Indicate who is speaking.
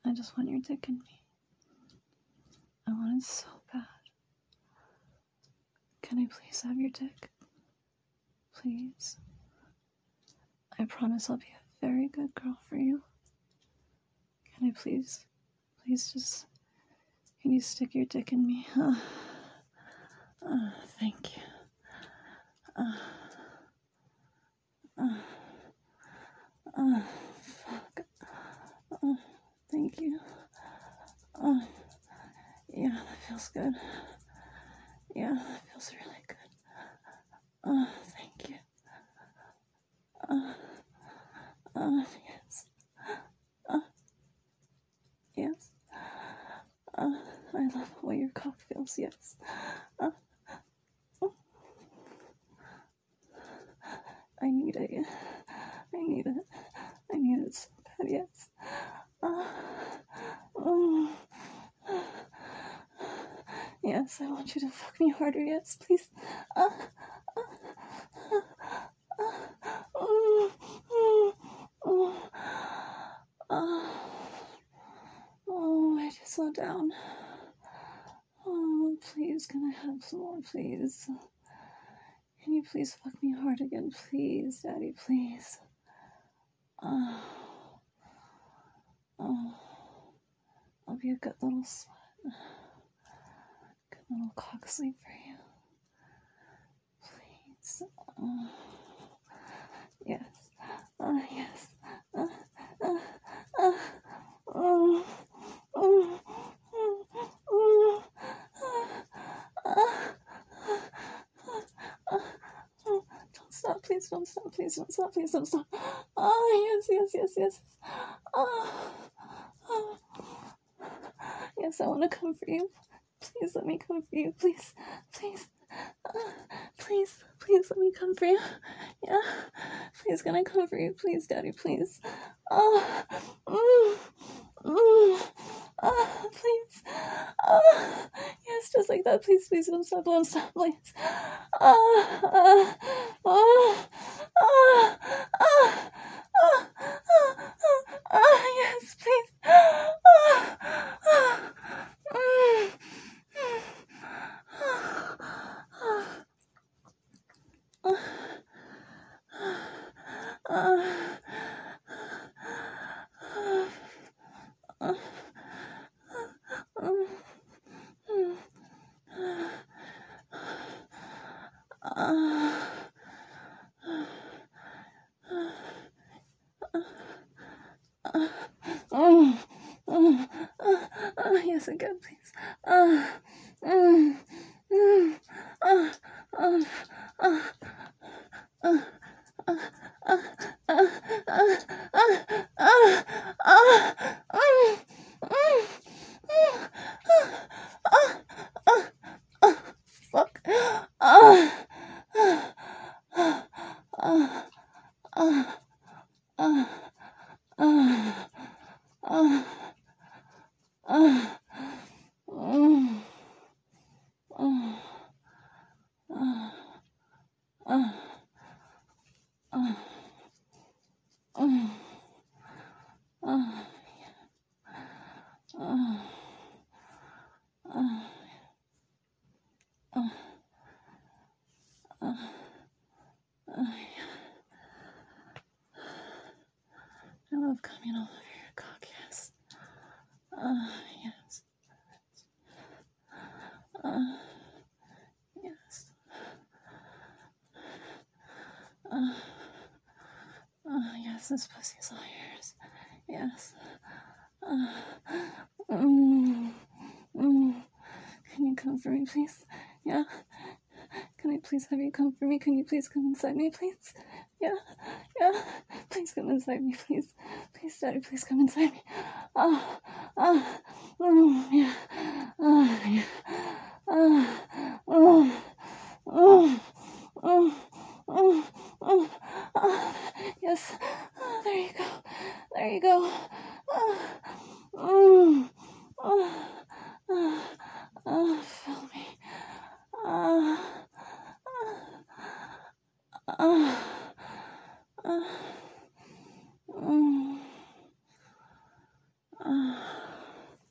Speaker 1: I just want your dick in me. I want it so bad. Can I please have your dick? Please. I promise I'll be a very good girl for you. Can I please just, can you stick your dick in me? Thank you. Fuck. Thank you. Yeah, that feels good. Yeah, that feels really good. Thank you. Yes. Yes. I love the way your cock feels, yes. I need it. I need it. I need it so bad, yes. Yes, I want you to fuck me harder, yes, please. Oh, I just slow down. Oh, please, can I have some more, please? Can you please fuck me hard again, please, Daddy, please? Oh, I'll be a good little slut. Good little cock sleep for you. Please. Yes. Yes. Don't stop, please, don't stop, please, don't stop, please, don't stop. Oh, yes. Yes, I want to come for you. Please let me come for you, please. Please let me come for you. Yeah, please can I come for you, please, Daddy, please. Please. Yes, just like that, please, don't stop, please. Yes, please. Yes, again, please. Fuck. I love coming all over your cock, yes. Yes. Yes. Yes, this pussy's all yours. Yes. Can you come for me, please? Yeah? Can I please have you come for me? Can you please come inside me, please? Yeah? Please come inside me, please. Please, Daddy, please come inside me. Yeah. Yes. There you go. There you go. Fill me.